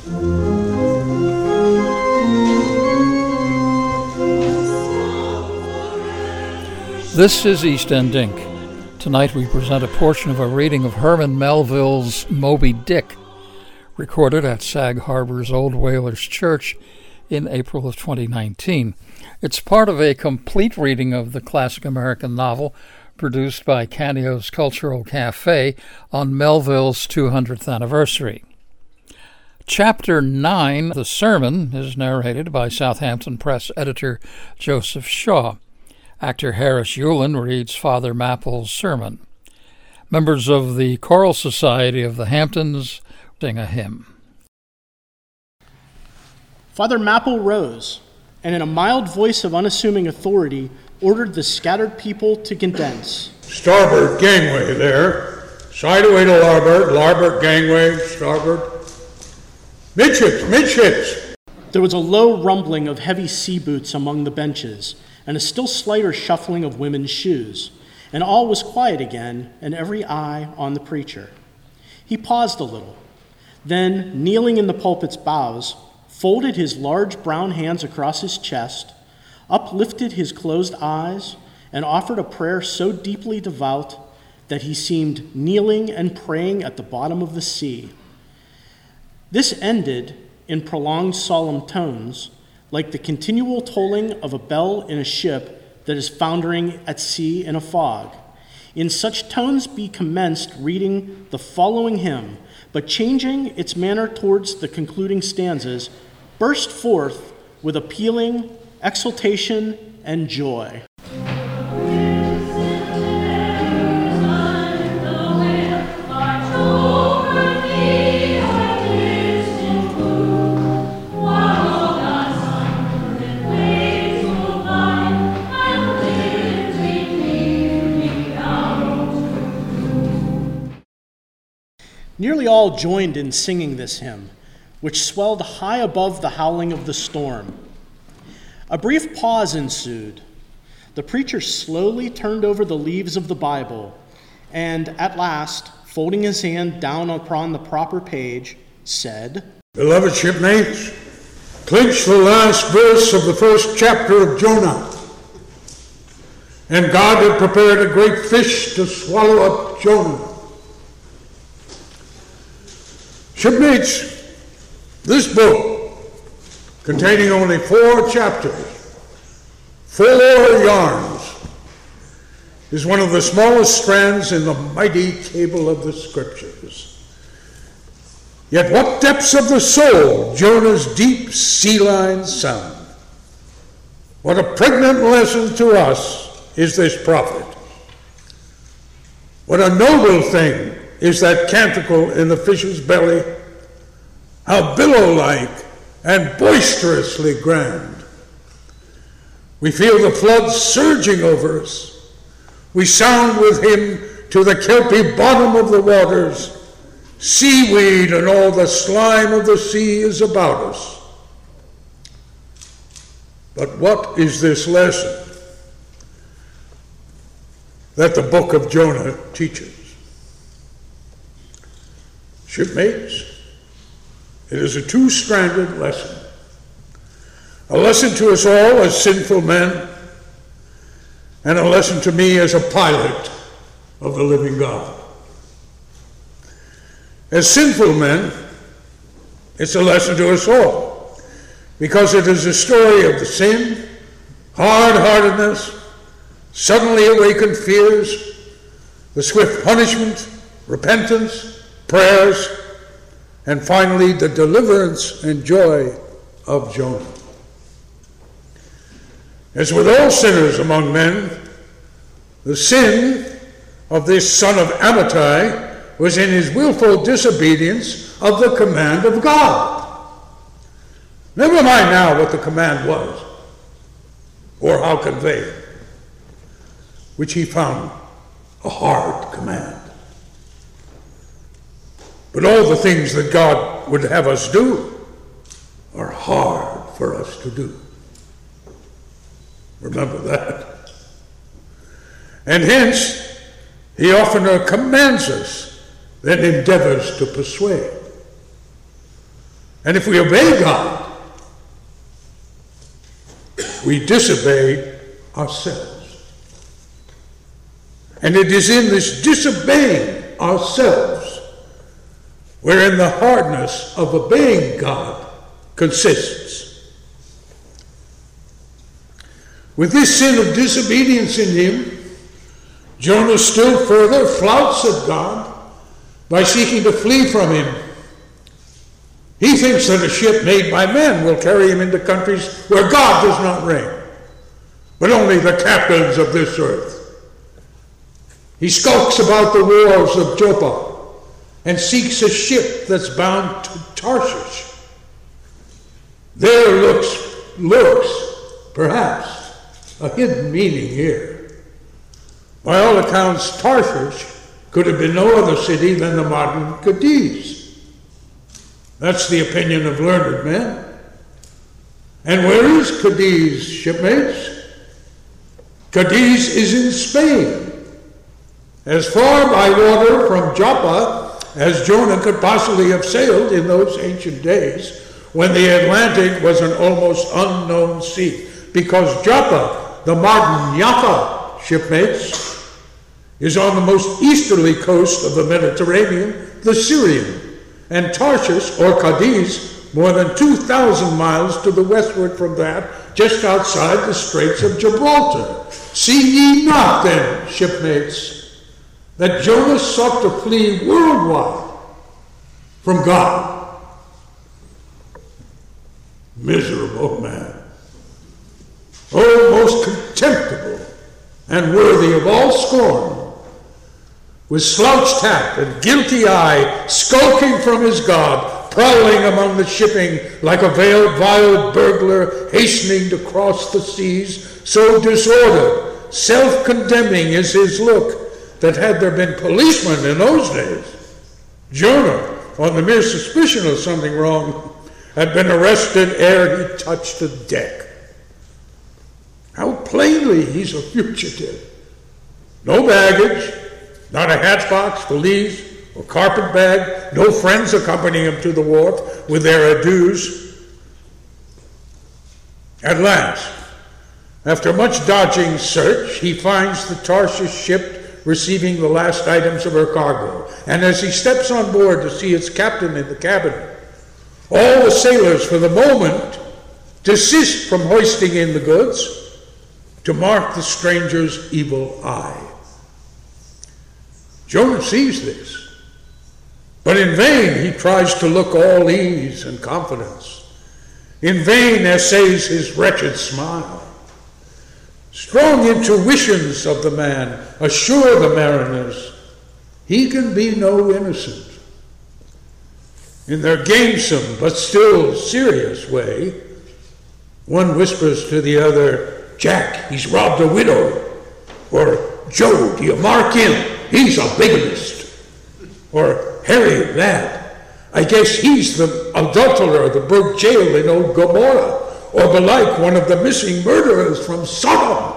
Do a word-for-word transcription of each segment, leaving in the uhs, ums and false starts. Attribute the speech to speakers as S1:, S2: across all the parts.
S1: This is East End Ink. Tonight we present a portion of a reading of Herman Melville's Moby Dick, recorded at Sag Harbor's Old Whalers Church in April of twenty nineteen. It's part of a complete reading of the classic American novel produced by Canio's Cultural Cafe on Melville's two hundredth anniversary. Chapter nine, The Sermon, is narrated by Southampton Press editor Joseph Shaw. Actor Harris Yulin reads Father Mapple's sermon. Members of the Choral Society of the Hamptons sing a hymn.
S2: Father Mapple rose, and in a mild voice of unassuming authority, ordered the scattered people to condense.
S3: Starboard gangway there. Side away to larboard, larboard gangway, starboard. Midships, midships!
S2: There was a low rumbling of heavy sea boots among the benches, and a still slighter shuffling of women's shoes, and all was quiet again, and every eye on the preacher. He paused a little, then, kneeling in the pulpit's bows, folded his large brown hands across his chest, uplifted his closed eyes, and offered a prayer so deeply devout that he seemed kneeling and praying at the bottom of the sea. This ended in prolonged solemn tones, like the continual tolling of a bell in a ship that is foundering at sea in a fog. In such tones be commenced reading the following hymn, but changing its manner towards the concluding stanzas, burst forth with appealing exultation and joy. Nearly all joined in singing this hymn, which swelled high above the howling of the storm. A brief pause ensued. The preacher slowly turned over the leaves of the Bible, and at last, folding his hand down upon the proper page, said,
S3: Beloved shipmates, clinch the last verse of the first chapter of Jonah. And God had prepared a great fish to swallow up Jonah. Shipmates, this book, containing only four chapters, four yarns, is one of the smallest strands in the mighty cable of the Scriptures. Yet what depths of the soul Jonah's deep sea lines sound. What a pregnant lesson to us is this prophet. What a noble thing is that canticle in the fish's belly, how billow-like and boisterously grand. We feel the floods surging over us. We sound with him to the kelpy bottom of the waters. Seaweed and all the slime of the sea is about us. But what is this lesson that the book of Jonah teaches? Shipmates, it is a two-stranded lesson. A lesson to us all as sinful men, and a lesson to me as a pilot of the living God. As sinful men, it's a lesson to us all, because it is a story of the sin, hard-heartedness, suddenly awakened fears, the swift punishment, repentance, prayers, and finally the deliverance and joy of Jonah. As with all sinners among men, the sin of this son of Amittai was in his willful disobedience of the command of God. Never mind now what the command was, or how conveyed, which he found a hard command. But all the things that God would have us do are hard for us to do. Remember that. And hence, he oftener commands us than endeavors to persuade. And if we obey God, we disobey ourselves. And it is in this disobeying ourselves wherein the hardness of obeying God consists. With this sin of disobedience in him, Jonah still further flouts at God by seeking to flee from him. He thinks that a ship made by men will carry him into countries where God does not reign, but only the captains of this earth. He skulks about the wharves of Joppa and seeks a ship that's bound to Tarshish. There looks, lurks, perhaps, a hidden meaning here. By all accounts, Tarshish could have been no other city than the modern Cadiz. That's the opinion of learned men. And where is Cadiz, shipmates? Cadiz is in Spain, as far by water from Joppa as Jonah could possibly have sailed in those ancient days when the Atlantic was an almost unknown sea, because Joppa, the modern Jaffa, shipmates, is on the most easterly coast of the Mediterranean, the Syrian, and Tarshish, or Cadiz, more than two thousand miles to the westward from that, just outside the Straits of Gibraltar. See ye not, then, shipmates, that Jonah sought to flee worldwide from God? Miserable man. Oh, most contemptible and worthy of all scorn, with slouched hat and guilty eye, skulking from his God, prowling among the shipping like a veiled, vile burglar hastening to cross the seas, so disordered, self-condemning is his look, that had there been policemen in those days, Jonah, on the mere suspicion of something wrong, had been arrested ere he touched the deck. How plainly he's a fugitive. No baggage, not a hatchbox, valise, or carpet bag, no friends accompanying him to the wharf with their adieus. At last, after much dodging search, he finds the Tarshish ship receiving the last items of her cargo. And as he steps on board to see its captain in the cabin, all the sailors, for the moment, desist from hoisting in the goods to mark the stranger's evil eye. Jonah sees this, but in vain he tries to look all ease and confidence. In vain essays his wretched smile. Strong intuitions of the man assure the mariners he can be no innocent. In their gamesome but still serious way, one whispers to the other, "Jack, he's robbed a widow," or "Joe, do you mark him? He's a bigamist," or "Harry, lad, I guess he's the adulterer that broke jail in old Gomorrah, or belike one of the missing murderers from Sodom."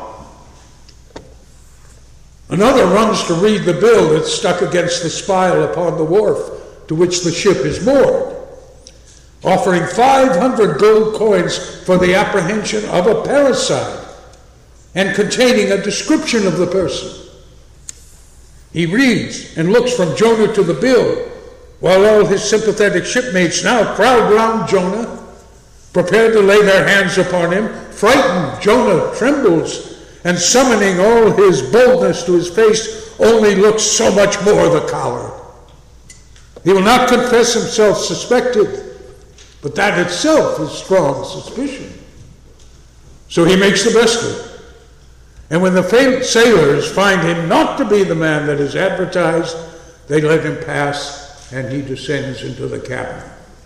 S3: Another runs to read the bill that's stuck against the spile upon the wharf to which the ship is moored, offering five hundred gold coins for the apprehension of a parricide, and containing a description of the person. He reads and looks from Jonah to the bill, while all his sympathetic shipmates now crowd round Jonah, prepared to lay their hands upon him. Frightened, Jonah trembles, and summoning all his boldness to his face, only looks so much more the coward. He will not confess himself suspected, but that itself is strong suspicion. So he makes the best of it. And when the sailors find him not to be the man that is advertised, they let him pass, and he descends into the cabin.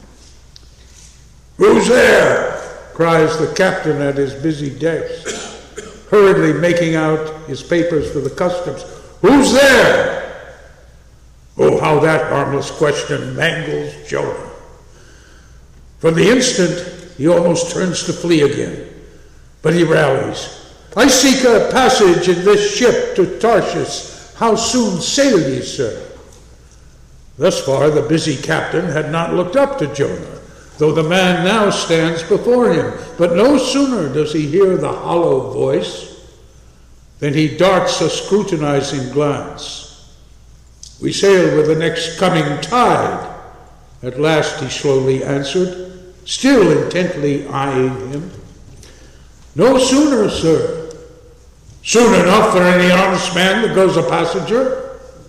S3: "Who's there?" cries the captain at his busy desk, hurriedly making out his papers for the customs. "Who's there?" Oh, how that harmless question mangles Jonah. For the instant, he almost turns to flee again, but he rallies. "I seek a passage in this ship to Tarshish. How soon sail ye, sir?" Thus far, the busy captain had not looked up to Jonah, though the man now stands before him. But no sooner does he hear the hollow voice than he darts a scrutinizing glance. "We sail with the next coming tide," at last he slowly answered, still intently eyeing him. "No sooner, sir." "Soon enough for any honest man that goes a passenger?"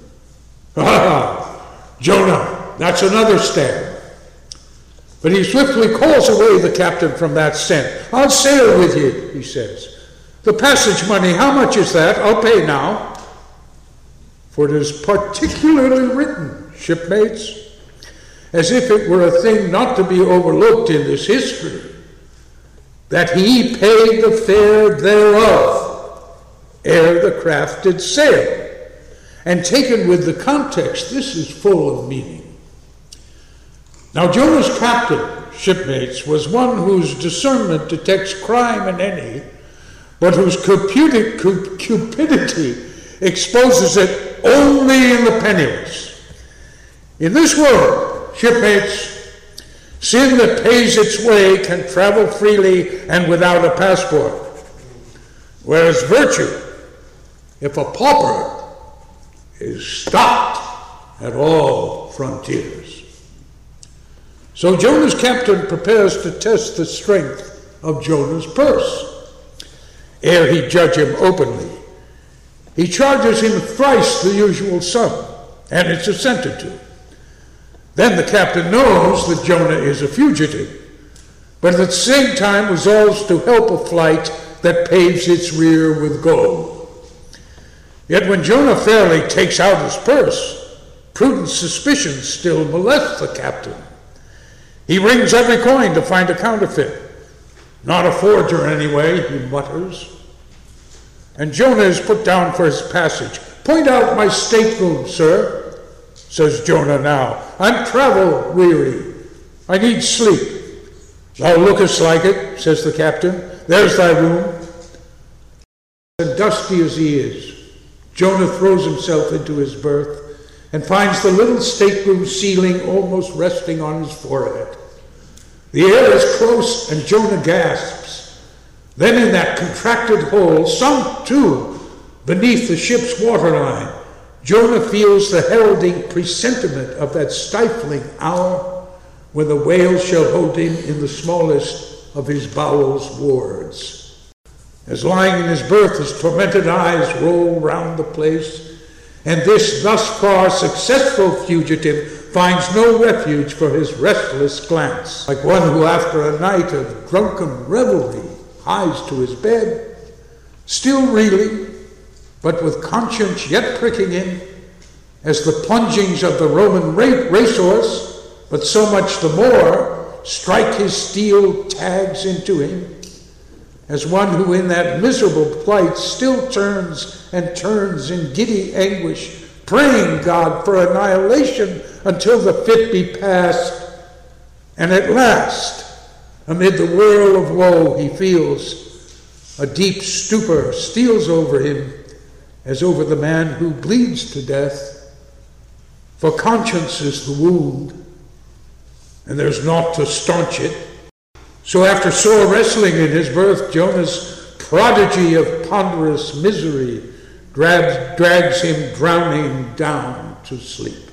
S3: "Ah, Jonah, that's another stab." But he swiftly calls away the captain from that scent. "I'll sail with you," he says. "The passage money, how much is that? I'll pay now." For it is particularly written, shipmates, as if it were a thing not to be overlooked in this history, that he paid the fare thereof ere the craft did sail. And taken with the context, this is full of meaning. Now Jonah's captain, shipmates, was one whose discernment detects crime in any, but whose cupidity exposes it only in the penniless. In this world, shipmates, sin that pays its way can travel freely and without a passport, whereas virtue, if a pauper, is stopped at all frontiers. So Jonah's captain prepares to test the strength of Jonah's purse. Ere he judge him openly, he charges him thrice the usual sum, and it's assented to. Then the captain knows that Jonah is a fugitive, but at the same time resolves to help a flight that paves its rear with gold. Yet when Jonah fairly takes out his purse, prudent suspicion still molests the captain. He rings every coin to find a counterfeit. "Not a forger anyway," he mutters. And Jonah is put down for his passage. "Point out my stateroom, sir," says Jonah now. "I'm travel weary. I need sleep." "Thou lookest like it," says the captain. "There's thy room." And dusty as he is, Jonah throws himself into his berth and finds the little stateroom ceiling almost resting on his forehead. The air is close and Jonah gasps. Then in that contracted hole, sunk too beneath the ship's waterline, Jonah feels the heralding presentiment of that stifling hour when the whale shall hold him in the smallest of his bowels' wards. As lying in his berth, his tormented eyes roll round the place, and this thus far successful fugitive finds no refuge for his restless glance. Like one who after a night of drunken revelry hies to his bed, still reeling, but with conscience yet pricking him, as the plungings of the Roman racehorse, but so much the more, strike his steel tags into him, as one who in that miserable plight still turns and turns in giddy anguish, praying God for annihilation until the fit be past, and at last, amid the whirl of woe, he feels a deep stupor steals over him, as over the man who bleeds to death. For conscience is the wound, and there's naught to staunch it. So after sore wrestling in his berth, Jonah's prodigy of ponderous misery drags, drags him drowning down to sleep.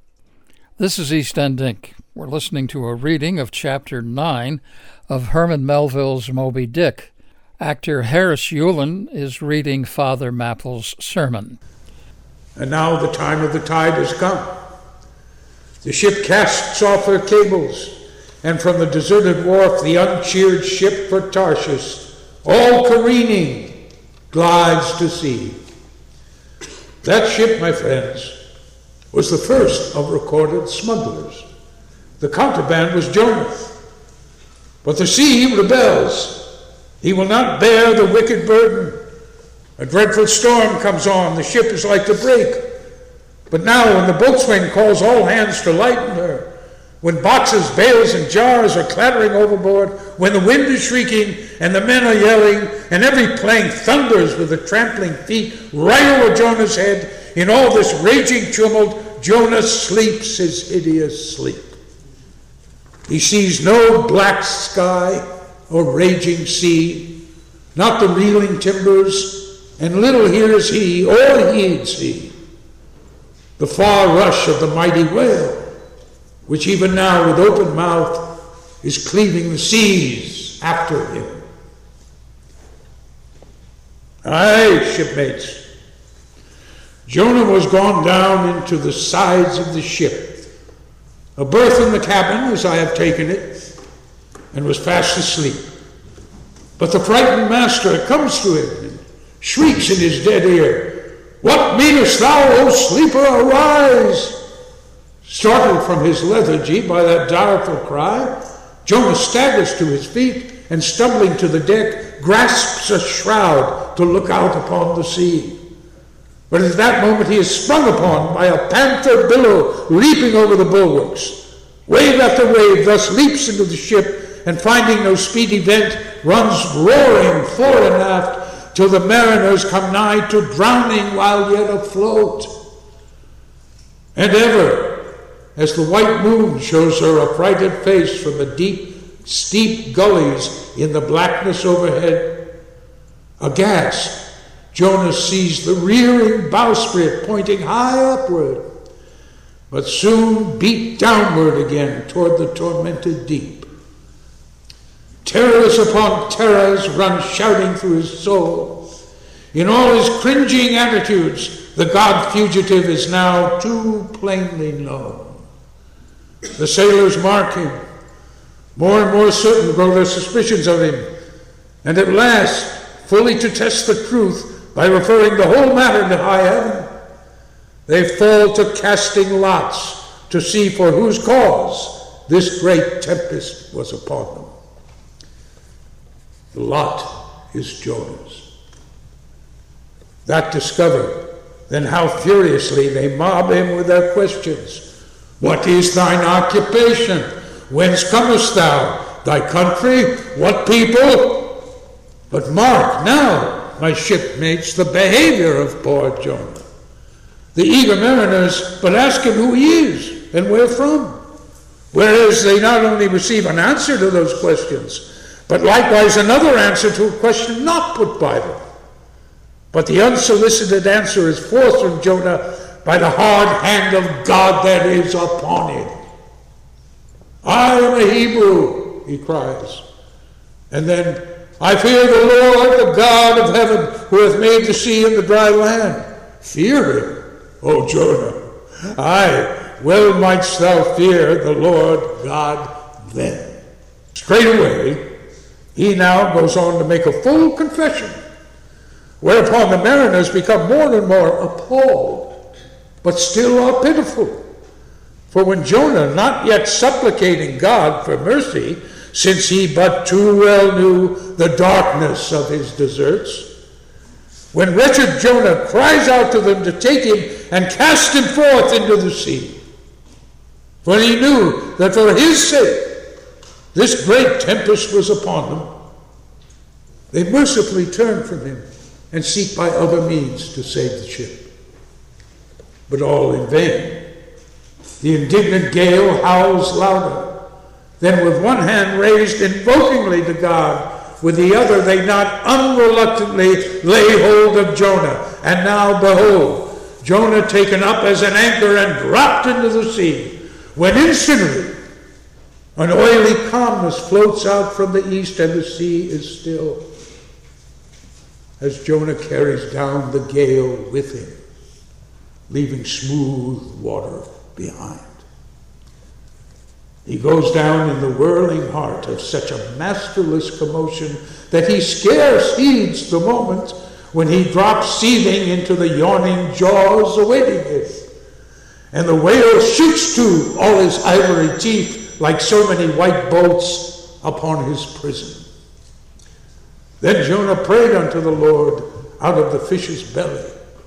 S1: This is East End Ink. We're listening to a reading of Chapter nine of Herman Melville's Moby Dick. Actor Harris Yulin is reading Father Mapple's sermon.
S3: And now the time of the tide has come. The ship casts off her cables, and from the deserted wharf the uncheered ship for Tarshish, all careening, glides to sea. That ship, my friends, was the first of recorded smugglers. The contraband was Jonah. But the sea rebels. He will not bear the wicked burden. A dreadful storm comes on. The ship is like to break. But now when the boatswain calls all hands to lighten her, when boxes, bales, and jars are clattering overboard, when the wind is shrieking and the men are yelling, and every plank thunders with the trampling feet right over Jonah's head, in all this raging tumult, Jonah sleeps his hideous sleep. He sees no black sky or raging sea, not the reeling timbers, and little hears he or heeds he the far rush of the mighty whale, which even now with open mouth is cleaving the seas after him. Aye, shipmates, Jonah was gone down into the sides of the ship, a berth in the cabin, as I have taken it, and was fast asleep. But the frightened master comes to him and shrieks in his dead ear, "What meanest thou, O sleeper? Arise!" Startled from his lethargy by that direful cry, Jonah staggers to his feet and, stumbling to the deck, grasps a shroud to look out upon the sea. But at that moment he is sprung upon by a panther billow leaping over the bulwarks. Wave after wave thus leaps into the ship, and finding no speedy vent, runs roaring fore and aft, till the mariners come nigh to drowning while yet afloat. And ever, as the white moon shows her affrighted face from the deep, steep gullies in the blackness overhead, aghast, Jonah sees the rearing bowsprit pointing high upward, but soon beat downward again toward the tormented deep. Terrors upon terrors run shouting through his soul. In all his cringing attitudes, the god-fugitive is now too plainly known. The sailors mark him. More and more certain grow their suspicions of him, and at last, fully to test the truth, by referring the whole matter to high heaven, they fall to casting lots to see for whose cause this great tempest was upon them. The lot is Jonah's. That discovered, then how furiously they mob him with their questions. What is thine occupation? Whence comest thou? Thy country? What people? But mark now, my shipmates, the behavior of poor Jonah. The eager mariners but ask him who he is and where from, whereas they not only receive an answer to those questions, but likewise another answer to a question not put by them. But the unsolicited answer is forced from Jonah by the hard hand of God that is upon him. "I am a Hebrew," he cries, and then, "I fear the Lord, the God of heaven, who hath made the sea and the dry land." Fear him, O Jonah. Aye, well mightst thou fear the Lord God then. Straightway, he now goes on to make a full confession, whereupon the mariners become more and more appalled, but still are pitiful. For when Jonah, not yet supplicating God for mercy, since he but too well knew the darkness of his deserts, when wretched Jonah cries out to them to take him and cast him forth into the sea, for he knew that for his sake this great tempest was upon them, they mercifully turn from him and seek by other means to save the ship. But all in vain. The indignant gale howls louder. Then with one hand raised invokingly to God, with the other they not unreluctantly lay hold of Jonah. And now behold, Jonah taken up as an anchor and dropped into the sea, when instantly an oily calmness floats out from the east and the sea is still, as Jonah carries down the gale with him, leaving smooth water behind. He goes down in the whirling heart of such a masterless commotion that he scarce heeds the moment when he drops seething into the yawning jaws awaiting him. And the whale shoots to all his ivory teeth like so many white bolts upon his prison. Then Jonah prayed unto the Lord out of the fish's belly.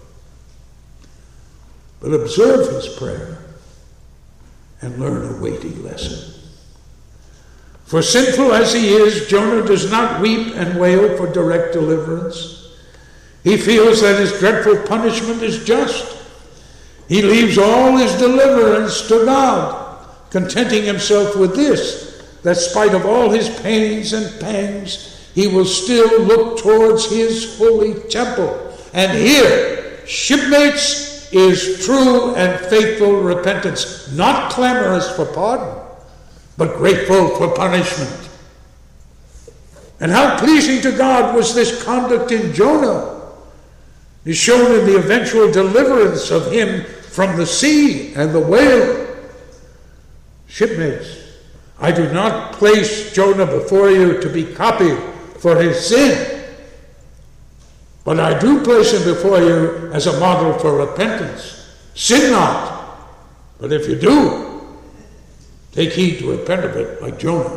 S3: But observe his prayer and learn a weighty lesson. For sinful as he is, Jonah does not weep and wail for direct deliverance. He feels that his dreadful punishment is just. He leaves all his deliverance to God, contenting himself with this, that spite of all his pains and pangs, he will still look towards his holy temple. And here, shipmates, is true and faithful repentance, not clamorous for pardon, but grateful for punishment. And how pleasing to God was this conduct in Jonah is shown in the eventual deliverance of him from the sea and the whale. Shipmates, I do not place Jonah before you to be copied for his sin, but I do place him before you as a model for repentance. Sin not, but if you do, take heed to repent of it like Jonah.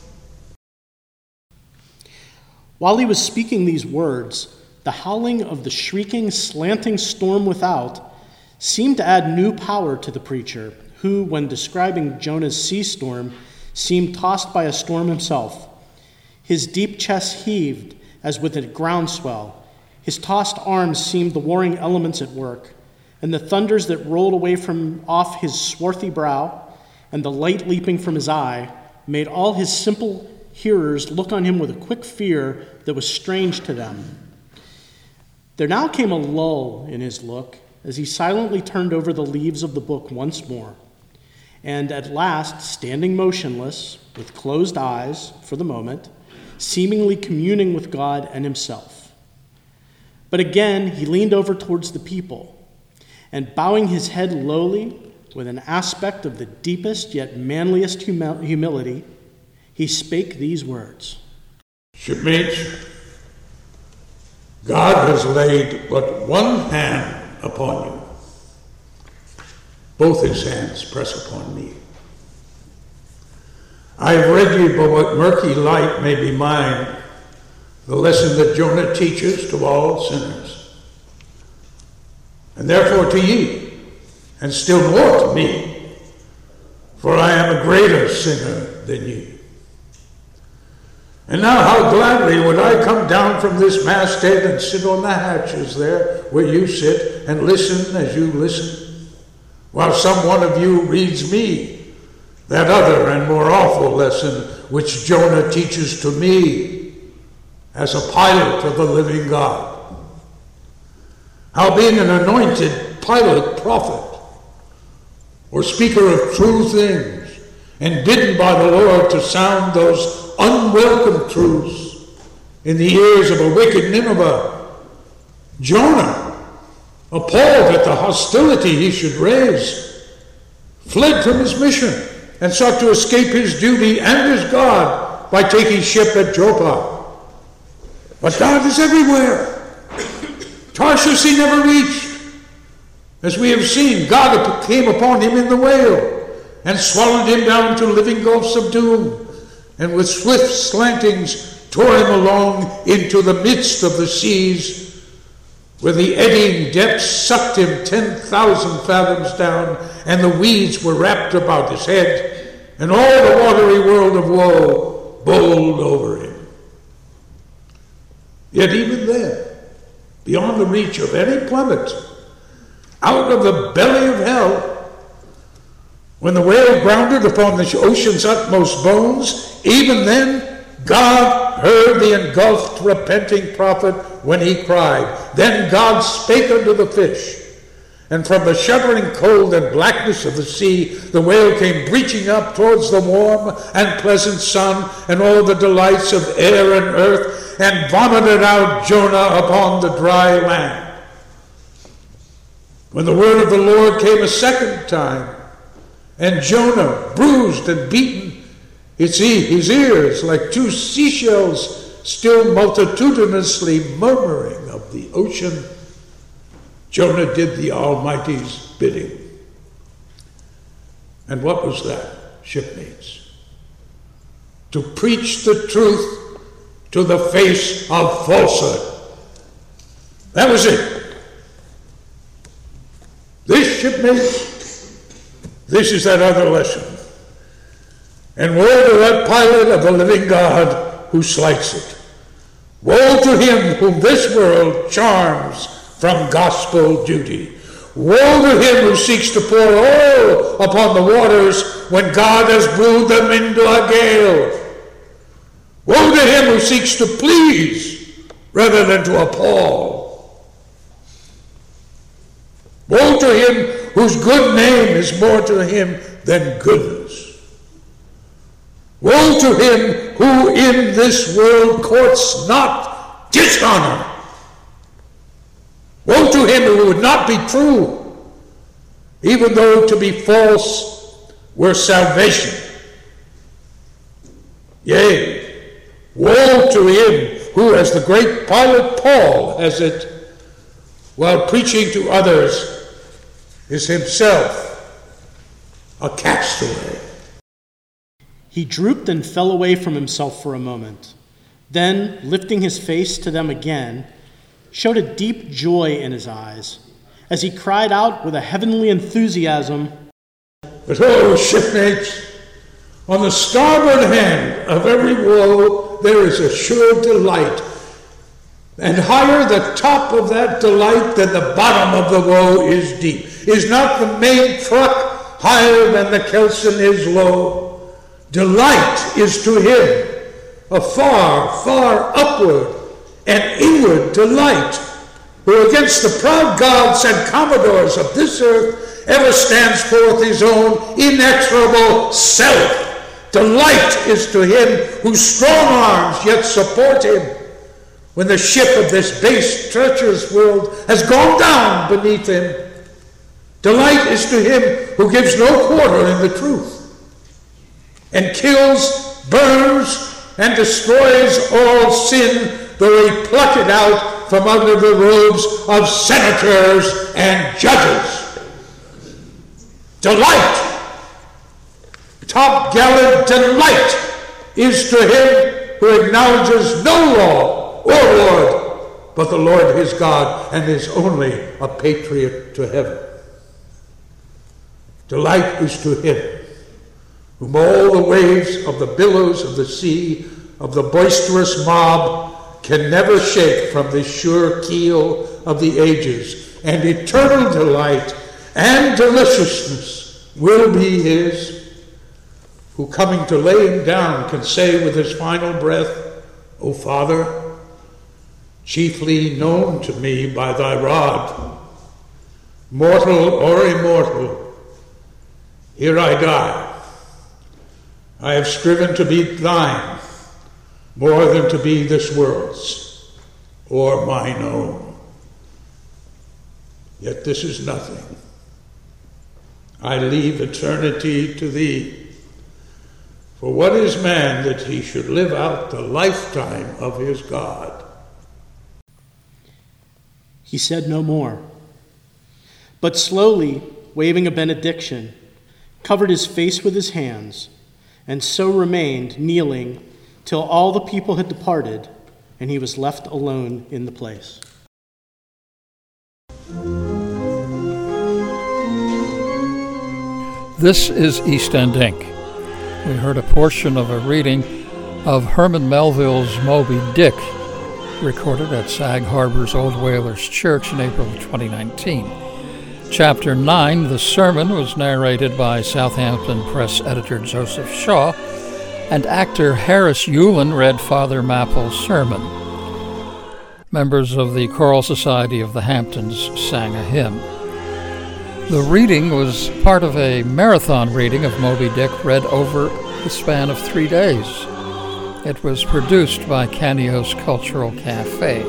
S2: While he was speaking these words, the howling of the shrieking, slanting storm without seemed to add new power to the preacher, who, when describing Jonah's sea storm, seemed tossed by a storm himself. His deep chest heaved as with a groundswell. His tossed arms seemed the warring elements at work, and the thunders that rolled away from off his swarthy brow and the light leaping from his eye made all his simple hearers look on him with a quick fear that was strange to them. There now came a lull in his look as he silently turned over the leaves of the book once more, and at last, standing motionless, with closed eyes for the moment, seemingly communing with God and himself. But again he leaned over towards the people, and bowing his head lowly, with an aspect of the deepest yet manliest humi- humility, he spake these words.
S3: Shipmates, God has laid but one hand upon you. Both his hands press upon me. I have read you, but what murky light may be mine, the lesson that Jonah teaches to all sinners. And therefore to ye, and still more to me, for I am a greater sinner than ye. And now how gladly would I come down from this masthead and sit on the hatches there where you sit and listen as you listen, while some one of you reads me that other and more awful lesson which Jonah teaches to me as a pilot of the living God. How being an anointed pilot prophet, or speaker of true things, and bidden by the Lord to sound those unwelcome truths in the ears of a wicked Nineveh, Jonah, appalled at the hostility he should raise, fled from his mission and sought to escape his duty and his God by taking ship at Joppa. But God is everywhere. Tarshish he never reached. As we have seen, God came upon him in the whale and swallowed him down to living gulfs of doom, and with swift slantings tore him along into the midst of the seas, where the eddying depths sucked him ten thousand fathoms down, and the weeds were wrapped about his head, and all the watery world of woe bowled over him. Yet even then, beyond the reach of any plummet, out of the belly of hell, when the whale grounded upon the ocean's utmost bones, even then God heard the engulfed, repenting prophet when he cried. Then God spake unto the fish, and from the shuddering cold and blackness of the sea, the whale came breaching up towards the warm and pleasant sun and all the delights of air and earth, and vomited out Jonah upon the dry land. When the word of the Lord came a second time, and Jonah, bruised and beaten, his ears like two seashells still multitudinously murmuring of the ocean, Jonah did the Almighty's bidding. And what was that, shipmates? To preach the truth to the face of falsehood. That was it. This, shipmates, this is that other lesson. And woe to that pilot of the living God who slights it. Woe to him whom this world charms from gospel duty. Woe to him who seeks to pour oil upon the waters when God has brewed them into a gale. Woe to him who seeks to please rather than to appall. Woe to him whose good name is more to him than goodness. Woe to him who in this world courts not dishonor. Woe to him who would not be true, even though to be false were salvation. Yea, woe to him who, as the great Pilate Paul has it, while preaching to others, is himself a castaway.
S2: He drooped and fell away from himself for a moment. Then, lifting his face to them again, showed a deep joy in his eyes, as he cried out with a heavenly enthusiasm,
S3: But oh, shipmates, on the starboard hand of every woe there is a sure delight, and higher the top of that delight than the bottom of the woe is deep. Is not the main truck higher than the kelson is low? Delight is to him a far, far upward and inward delight, who against the proud gods and commodores of this earth ever stands forth his own inexorable self. Delight is to him whose strong arms yet support him when the ship of this base, treacherous world has gone down beneath him. Delight is to him who gives no quarter in the truth, and kills, burns, and destroys all sin, though he pluck it out from under the robes of senators and judges. Delight, top-gallant delight, is to him who acknowledges no law or Lord, but the Lord his God, and is only a patriot to heaven. Delight is to him whom all the waves of the billows of the sea, of the boisterous mob, can never shake from the sure keel of the ages, and eternal delight and deliciousness will be his, who coming to lay him down can say with his final breath, O Father, chiefly known to me by thy rod, mortal or immortal, here I die. I have striven to be thine more than to be this world's or mine own. Yet this is nothing. I leave eternity to thee. For what is man that he should live out the lifetime of his God?
S2: He said no more, but slowly, waving a benediction, covered his face with his hands, and so remained kneeling till all the people had departed, and he was left alone in the place.
S1: This is East End Incorporated. We heard a portion of a reading of Herman Melville's Moby Dick, recorded at Sag Harbor's Old Whalers Church in April of twenty nineteen. Chapter nine, the sermon, was narrated by Southampton Press editor Joseph Shaw, and actor Harris Yulin read Father Mapple's sermon. Members of the Choral Society of the Hamptons sang a hymn. The reading was part of a marathon reading of Moby Dick read over the span of three days. It was produced by Canios Cultural Cafe.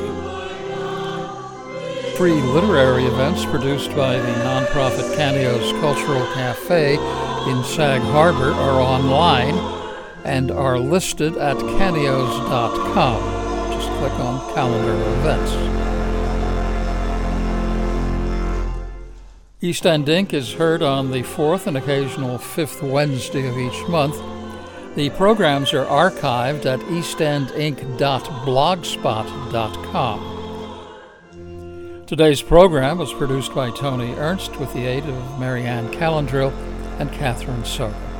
S1: Free literary events produced by the nonprofit Canios Cultural Cafe in Sag Harbor are online and are listed at canios dot com. Just click on Calendar Events. East End Incorporated is heard on the fourth and occasional fifth Wednesday of each month. The programs are archived at east end inc dot blogspot dot com. Today's program was produced by Tony Ernst with the aid of Marianne Calendrill and Catherine Soga.